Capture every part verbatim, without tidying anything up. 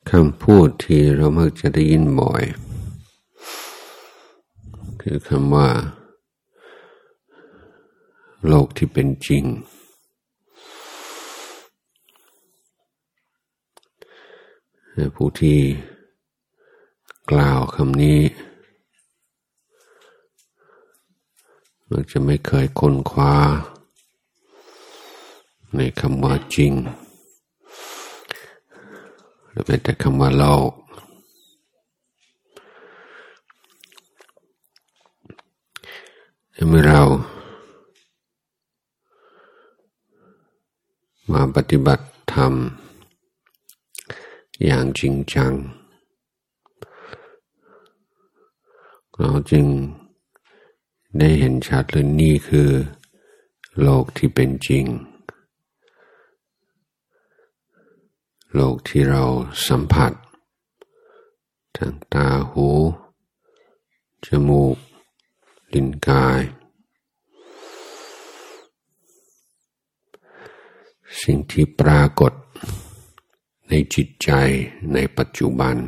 คำพูดที่เรามักจะได้ยินบ่อยคือคำว่าโลกที่เป็นจริงผู้ที่กล่าวคำนี้มักจะไม่เคยค้นคว้าในคำว่าจริงหรือแม้แต่คำว่าโลกเมื่อเรามาปฏิบัติธรรมอย่างจริงจังเราจึงได้เห็นชัดเลยนี่คือโลกที่เป็นจริงโลกที่เราสัมผัสทางตาหูจมูกลิ้นกายสิ่งที่ปรากฏในจิตใจในปัจจุบัน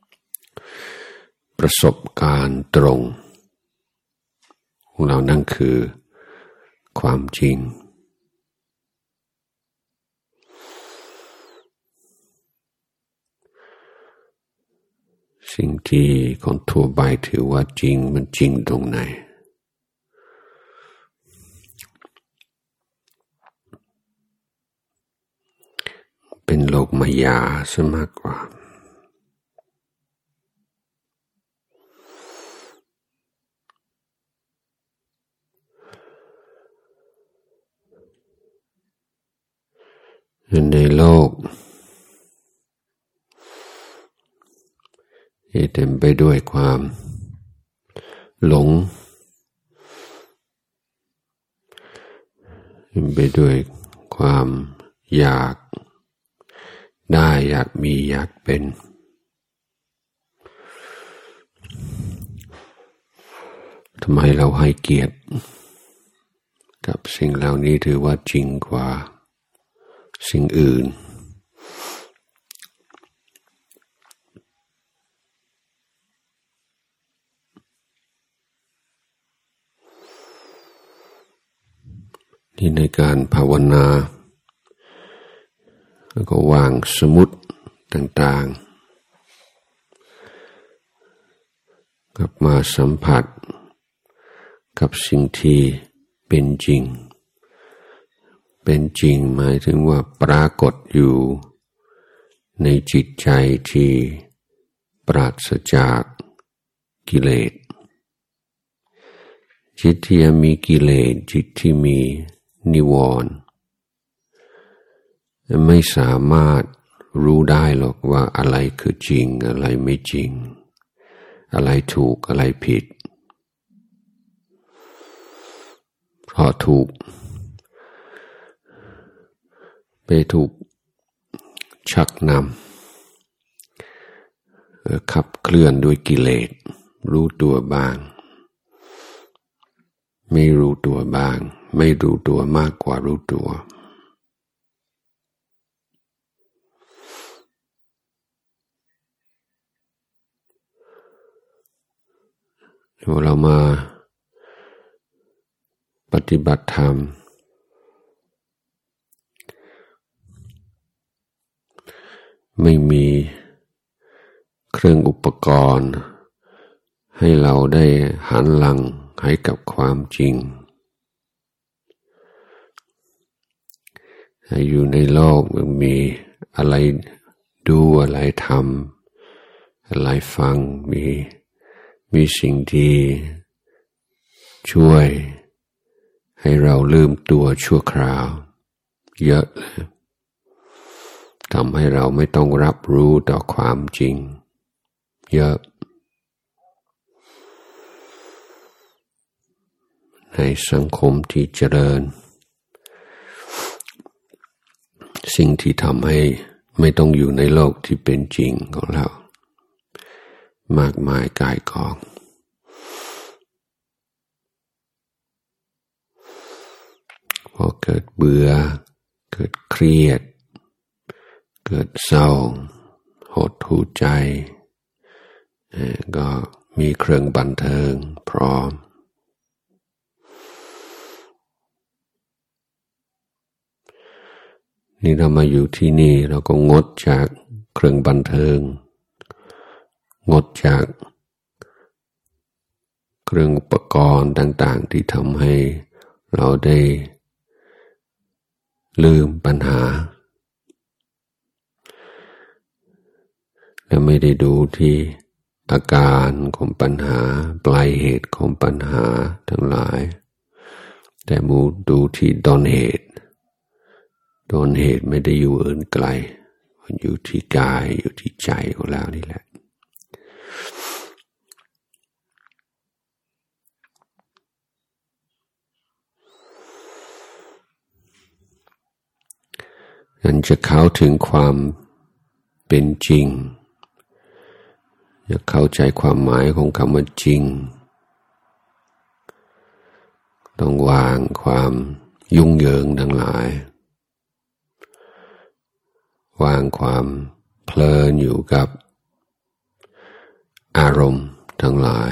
ประสบการณ์ตรงของเรานั่นคือความจริงสิ่งที่คนทั่วไปถือว่าจริงมันจริงตรงไหนเป็นโลกมายาซะมากกว่าในโลกที่เต็มไปด้วยความหลงเต็มไปด้วยความอยากได้อยากมีอยากเป็นทำไมเราให้เกียรติกับสิ่งเหล่านี้ถือว่าจริงกว่าสิ่งอื่นที่ในการภาวนาแล้วก็วางสมุดต่างๆกลับมาสัมผัสกับสิ่งที่เป็นจริงเป็นจริงหมายถึงว่าปรากฏอยู่ในจิตใจที่ปราศจากกิเลสจิตที่มีกิเลสจิตที่มีนิวรณ์ไม่สามารถรู้ได้หรอกว่าอะไรคือจริงอะไรไม่จริงอะไรถูกอะไรผิดเพราะถูกไปถูกชักนำขับเคลื่อนด้วยกิเลสรู้ตัวบ้างไม่รู้ตัวบ้างไม่รู้ตัวมากกว่ารู้ตัวเรามาปฏิบัติธรรมไม่มีเครื่องอุปกรณ์ให้เราได้หันหลังให้กับความจริงอยู่ในโลกมันมีอะไรดูอะไรทำอะไรฟังมีมีสิ่งที่ช่วยให้เราลืมตัวชั่วคราวเยอะเลยทำให้เราไม่ต้องรับรู้ต่อความจริงเยอะในสังคมที่เจริญสิ่งที่ทำให้ไม่ต้องอยู่ในโลกที่เป็นจริงของเรามากมายกายกองพอเกิดเบื่อเกิดเครียดเกิดเศร้าโหดหู่ใจก็มีเครื่องบันเทิงพร้อมนี่เรามาอยู่ที่นี่เราก็งดจากเครื่องบันเทิงงดจากเครื่องอุปกรณ์ต่างๆที่ทำให้เราได้ลืมปัญหาและไม่ได้ดูที่อาการของปัญหาปลายเหตุของปัญหาทั้งหลายแต่มูดูที่ต้นเหตุต้นเหตุไม่ได้อยู่อื่นไกลมันอยู่ที่กายอยู่ที่ใจของเรานี่แหละนั่นจะเข้าถึงความเป็นจริงอยากเข้าใจความหมายของคำว่าจริงต้องวางความยุ่งเหยิงทั้งหลายวางความเพลินอยู่กับอารมณ์ทั้งหลาย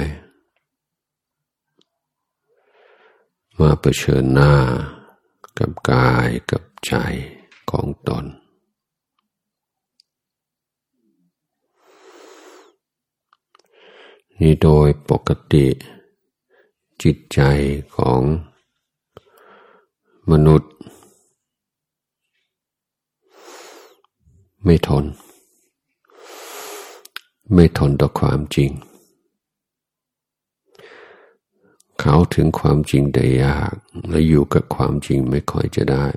มาเผชิญหน้ากับกายกับใจของตนนี่โดยปกติจิตใจของมนุษย์ไม่ทนไม่ทนต่อความจริงเขาถึงความจริงได้ยากและอยู่กับความจริงไม่ค่อยจะได้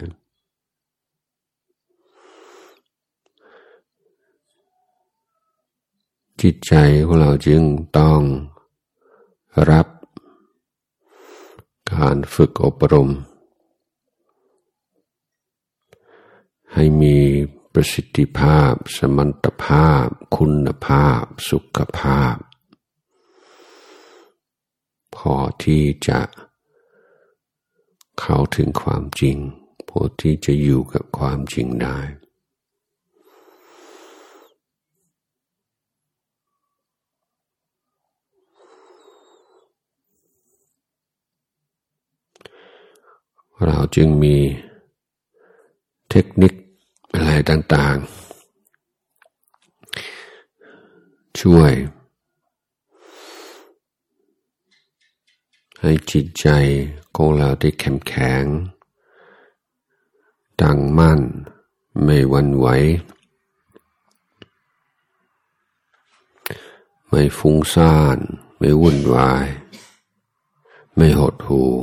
จิตใจของเราจึงต้องรับการฝึกอบรมให้มีประสิทธิภาพสมรรถภาพคุณภาพสุขภาพพอที่จะเข้าถึงความจริงพอที่จะอยู่กับความจริงได้เราจึงมีเทคนิคอะไรต่างๆช่วยให้จิตใจของเราได้เข้มแข็งตั้งมั่นไม่หวั่นไหวไม่ฟุ้งซ่านไม่วุ่นวายไม่หดหู่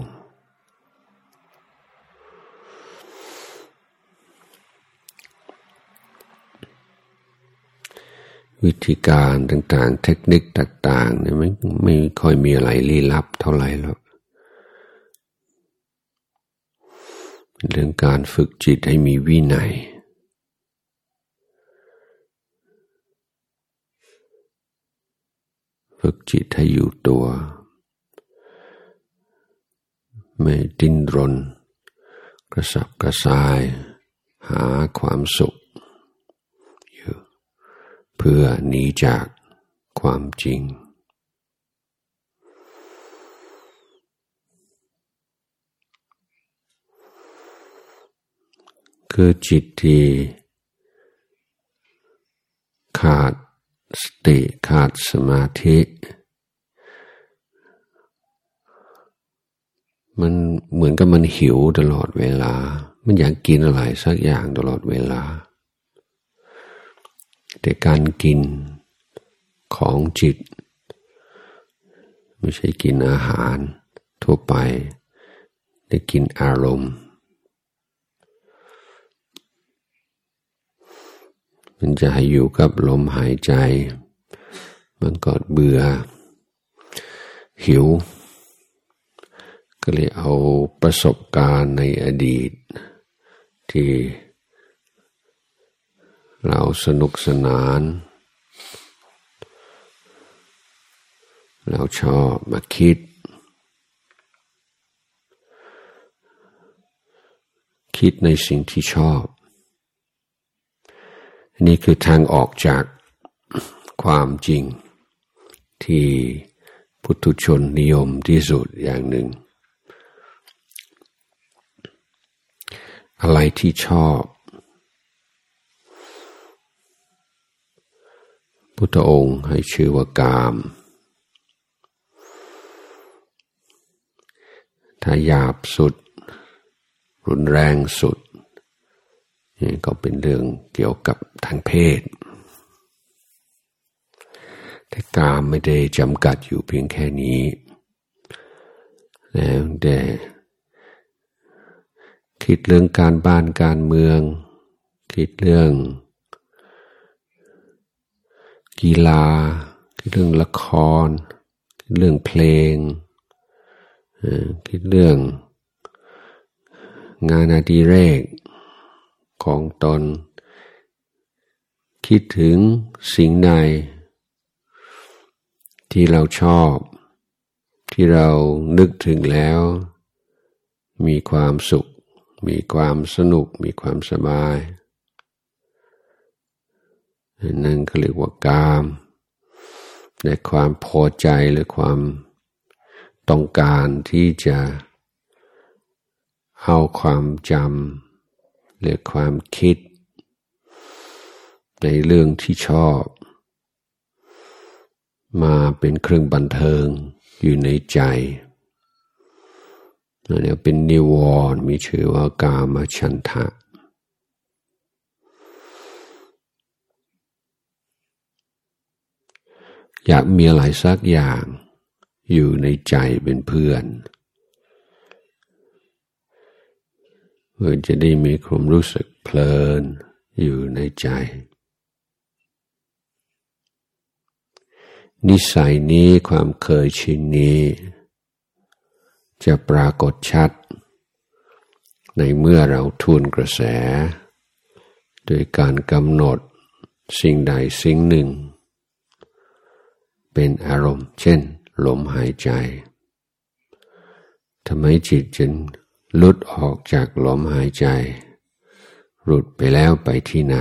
วิธีการต่างๆเทคนิคต่างๆเนี่ยไม่ไม่ค่อยมีอะไรลี้ลับเท่าไหร่หรอกเรื่องการฝึกจิตให้มีวินัยฝึกจิตให้อยู่ตัวไม่ดิ้นรนกระสับกระส่ายหาความสุขเพื่อหนีจากความจริงคือจิตที่ขาดสติขาดสมาธิมันเหมือนกับมันหิวตลอดเวลามันอยากกินอะไรสักอย่างตลอดเวลาแต่การกินของจิตไม่ใช่กินอาหารทั่วไปได้กินอารมณ์มันจะให้อยู่กับลมหายใจมันก็เบื่อหิวก็เลยเอาประสบการณ์ในอดีตที่เราสนุกสนานเราชอบมาคิดคิ คิดในสิ่งที่ชอบนี่คือทางออกจากความจริงที่ปุถุชนนิยมที่สุดอย่างหนึ่งอะไรที่ชอบพุทธองค์ให้ชื่อว่ากามถ้าหยาบสุดรุนแรงสุดนี่ก็เป็นเรื่องเกี่ยวกับทางเพศแต่กามไม่ได้จำกัดอยู่เพียงแค่นี้แล้วแต่คิดเรื่องการบ้านการเมืองคิดเรื่องกีฬาคิดเรื่องละครคิดเรื่องเพลงคิดเรื่องงานอดิเรกของตนคิดถึงสิ่งใดที่เราชอบที่เรานึกถึงแล้วมีความสุขมีความสนุกมีความสบายนั่นก็เรียกว่ากามในความพอใจหรือความต้องการที่จะเอาความจำหรือความคิดในเรื่องที่ชอบมาเป็นเครื่องบันเทิงอยู่ในใจนั่นเรียกเป็นนิวรณ์มีชื่อว่ากามฉันทะอยากมีอะไรสักอย่างอยู่ในใจเป็นเพื่อนเพื่อจะได้มีความรู้สึกเพลินอยู่ในใจนิสัยนี้ความเคยชินนี้จะปรากฏชัดในเมื่อเราทวนกระแสโดยการกำหนดสิ่งใดสิ่งหนึ่งเป็นอารมณ์เช่นลมหายใจทำไมจิตจึงหลุดออกจากลมหายใจหลุดไปแล้วไปที่ไหน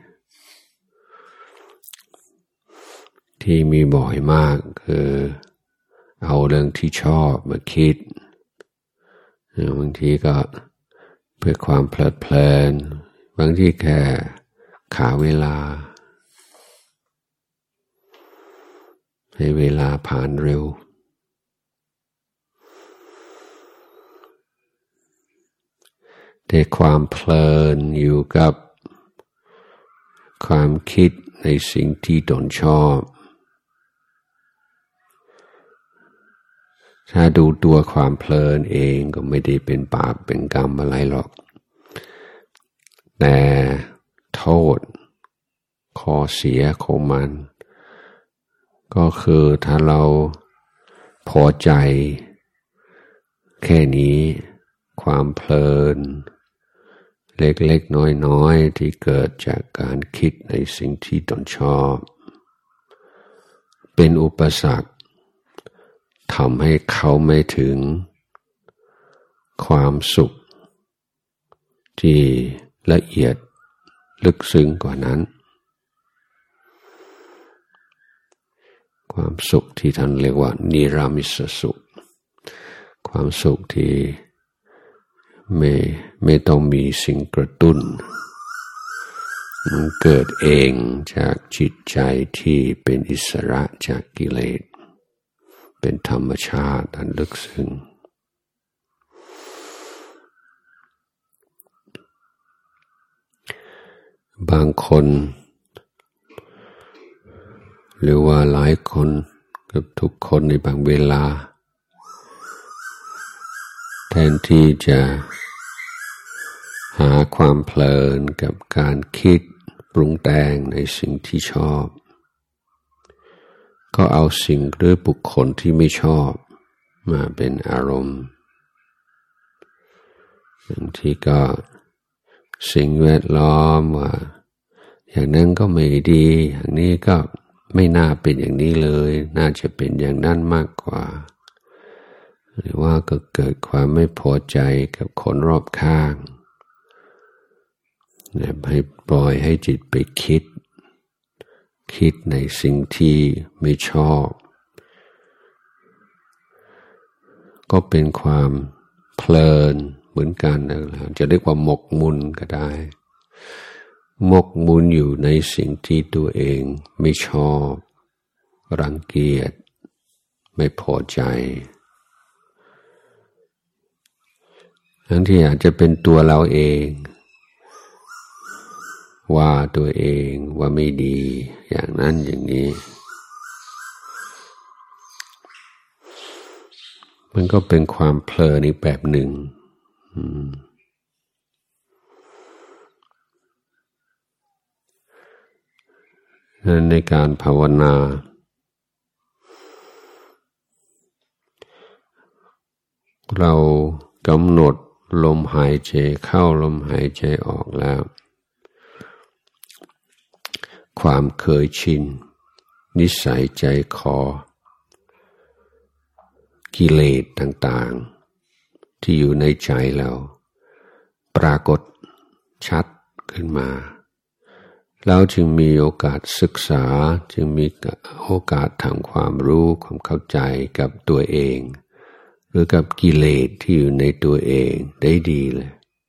ที่มีบ่อยมากคือเอาเรื่องที่ชอบมาคิดบางทีก็เพื่อความเพลิดเพลินบางทีแค่ขาเวลาให้เวลาผ่านเร็วแต่ความเพลินอยู่กับความคิดในสิ่งที่ตนชอบถ้าดูตัวความเพลินเองก็ไม่ได้เป็นบาปเป็นกรรมอะไรหรอกแต่โทษข้อเสียของมันก็คือถ้าเราพอใจแค่นี้ความเพลินเล็กๆน้อยๆที่เกิดจากการคิดในสิ่งที่ตนชอบเป็นอุปสรรคทำให้เขาไม่ถึงความสุขที่ละเอียดลึกซึ้งกว่านั้นความสุขที่ท่านเรียกว่านิรามิสสุขความสุขที่ไม่ไม่ต้องมีสิ่งกระตุ้นมันเกิดเองจากจิตใจที่เป็นอิสระจากกิเลสเป็นธรรมชาติอันลึกซึ้งบางคนหรือว่าหลายคนกับทุกคนในบางเวลาแทนที่จะหาความเพลินกับการคิดปรุงแต่งในสิ่งที่ชอบก็เอาสิ่งหรือบุคคลที่ไม่ชอบมาเป็นอารมณ์บางทีก็สิ่งแวดล้อมว่าอย่างนั้นก็ไม่ดีอย่างนี้ก็ไม่น่าเป็นอย่างนี้เลยน่าจะเป็นอย่างนั้นมากกว่าหรือว่าก็เกิดความไม่พอใจกับคนรอบข้างให้ปล่อยให้จิตไปคิดคิดในสิ่งที่ไม่ชอบก็เป็นความเพลินเหมือนกันนะจะเรียกว่าหมกมุ่นก็ได้หมกมุ่นอยู่ในสิ่งที่ตัวเองไม่ชอบรังเกียจไม่พอใจทั้งที่อาจจะเป็นตัวเราเองว่าตัวเองว่าไม่ดีอย่างนั้นอย่างนี้มันก็เป็นความเพลินอีกแบบหนึ่งในการภาวนาเรากำหนดลมหายใจเข้าลมหายใจออกแล้วความเคยชินนิสัยใจคอกิเลสต่างๆที่อยู่ในใจเราปรากฏชัดขึ้นมาเราจึงมีโอกาสศึกษาจึงมีโอกาสทำความรู้ความเข้าใจกับตัวเองหรือกับกิเลสที่อยู่ในตัวเองได้ดีเลย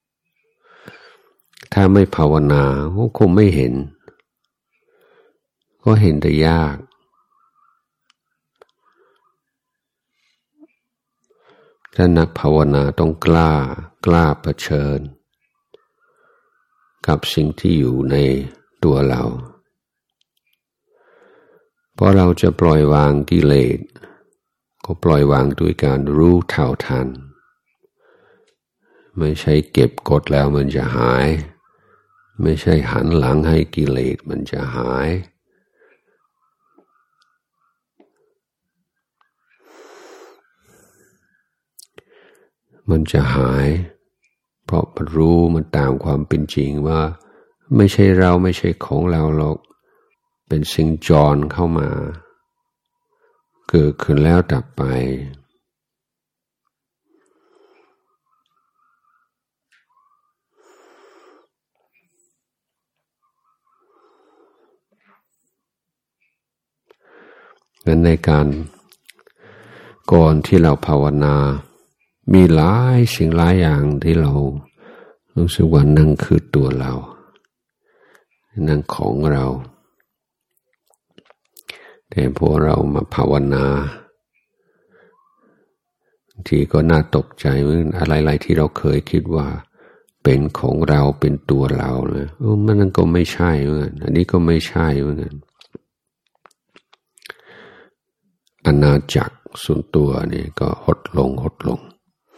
ถ้าไม่ภาวนาก็คงไม่เห็นก็เห็นได้ยากถ้านักภาวนาต้องกล้ากล้าเผชิญกับสิ่งที่อยู่ในตัวเราเพราะเราจะปล่อยวางกิเลสก็ปล่อยวางด้วยการรู้เท่าทันไม่ใช่เก็บกดแล้วมันจะหายไม่ใช่หันหลังให้กิเลสมันจะหายมันจะหายเพราะมันรู้มันตามความเป็นจริงว่าไม่ใช่เราไม่ใช่ของเราหรอกเป็นสิ่งจรเข้ามาเกิดขึ้นแล้วดับไปงั้นในการก่อนที่เราภาวนามีหลายสิ่งหลายอย่างที่เรารู้สึกว่านั่นคือตัวเรานั่นของเราแต่พอเรามาภาวนาบางทีก็น่าตกใจเหมือนอะไรๆที่เราเคยคิดว่าเป็นของเราเป็นตัวเรานะเออมันนั่นก็ไม่ใช่เหมือนกันอันนี้ก็ไม่ใช่เหมือนกันอาณาจักรส่วนตัวนี่ก็หดลงหดลง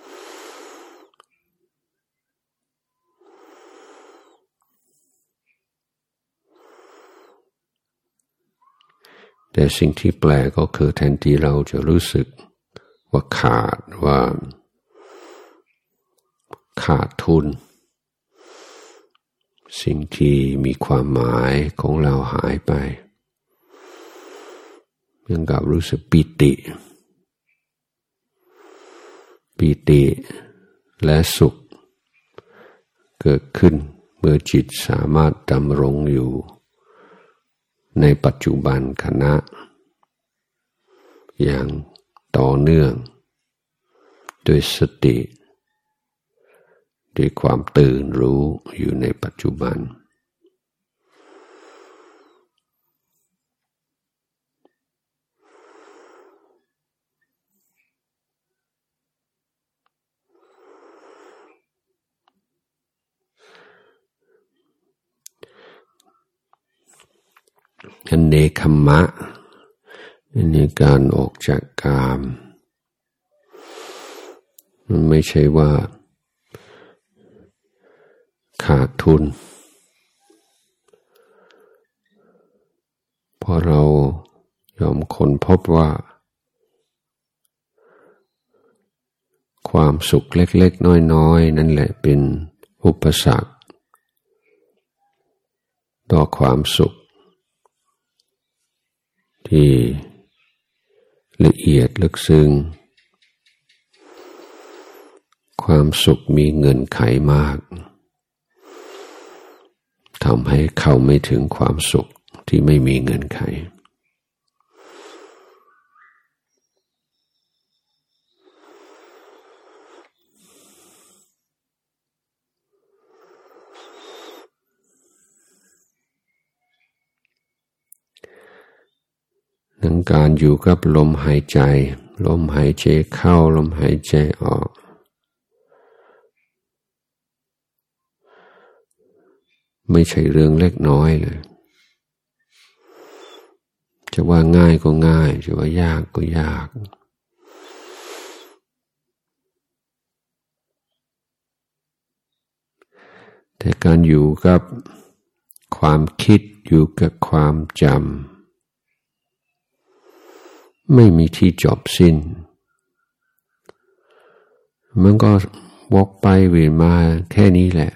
แต่สิ่งที่แปลกก็คือแทนที่เราจะรู้สึกว่าขาดว่าขาดทุนสิ่งที่มีความหมายของเราหายไปยังกับรู้สึกปิติปิติและสุขเกิดขึ้นเมื่อจิตสามารถดำรงอยู่ในปัจจุบันขณะอย่างต่อเนื่องด้วยสติด้วยความตื่นรู้อยู่ในปัจจุบันอันเนคขมะในการออกจากกามมันไม่ใช่ว่าขาดทุนเพราะเรายอมค้นพบว่าความสุขเล็กๆน้อยๆนั่นแหละเป็นอุปสรรคต่อความสุขที่ละเอียดลึกซึ้งความสุขมีเงินไขมากทำให้เข้าไม่ถึงความสุขที่ไม่มีเงื่อนไขดังการอยู่กับลมหายใจลมหายใจเข้าลมหายใจออกไม่ใช่เรื่องเล็กน้อยเลยจะว่าง่ายก็ง่ายจะว่ายากก็ยากแต่การอยู่กับความคิดอยู่กับความจำไม่มีที่จบสิ้นมันก็วกไปเวียนมาแค่นี้แหละ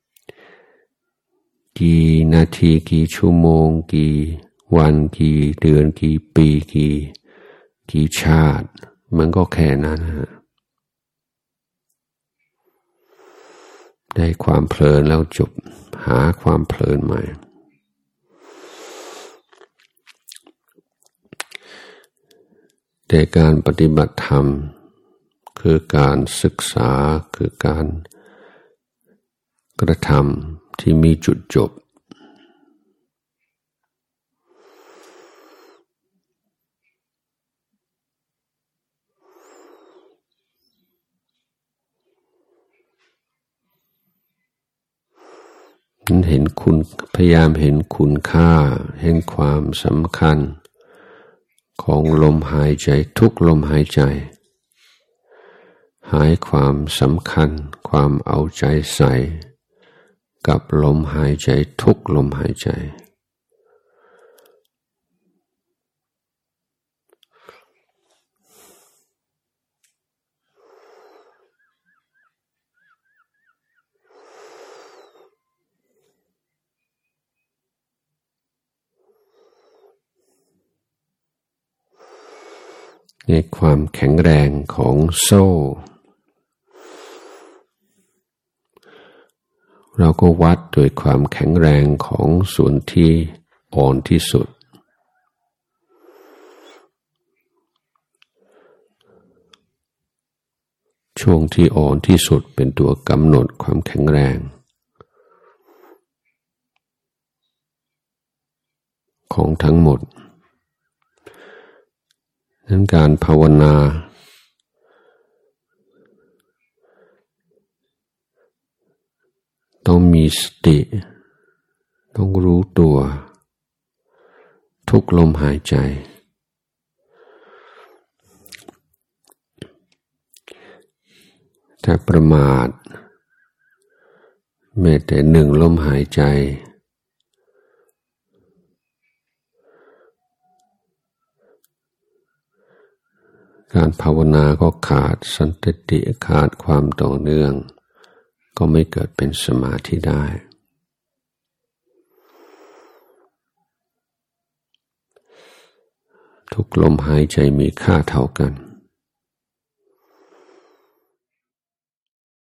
กี่นาทีกี่ชั่วโมงกี่วันกี่เดือนกี่ปีกี่กี่ชาติมันก็แค่นั้นฮะได้ความเพลินแล้วจบหาความเพลินใหม่แต่การปฏิบัติธรรมคือการศึกษาคือการกระทำที่มีจุดจบเห็นคุณพยายามเห็นคุณค่าเห็นความสำคัญของลมหายใจทุกลมหายใจหายความสำคัญความเอาใจใส่กับลมหายใจทุกลมหายใจในความแข็งแรงของโซ่เราก็วัดโดยความแข็งแรงของส่วนที่อ่อนที่สุดช่วงที่อ่อนที่สุดเป็นตัวกำหนดความแข็งแรงของทั้งหมดนั้นการภาวนาต้องมีสติต้องรู้ตัวทุกลมหายใจถ้าประมาทแม้แต่หนึ่งลมหายใจการภาวนาก็ขาดสันติขาดความต่อเนื่องก็ไม่เกิดเป็นสมาธิได้ทุกลมหายใจมีค่าเท่ากัน